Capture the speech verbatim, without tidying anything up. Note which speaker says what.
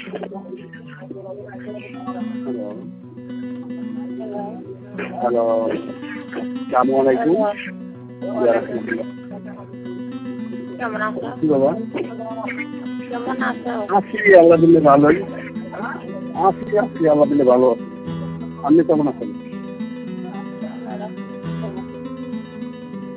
Speaker 1: Hello, আসসালামু আলাইকুম।
Speaker 2: কেমন আছো?
Speaker 1: কি বাবা?
Speaker 2: কেমন আছো?
Speaker 1: আছি আল্লাহ দিলে ভালোই। আছি আছি আল্লাহ দিলে ভালো আছি। আপনি কেমন আছেন?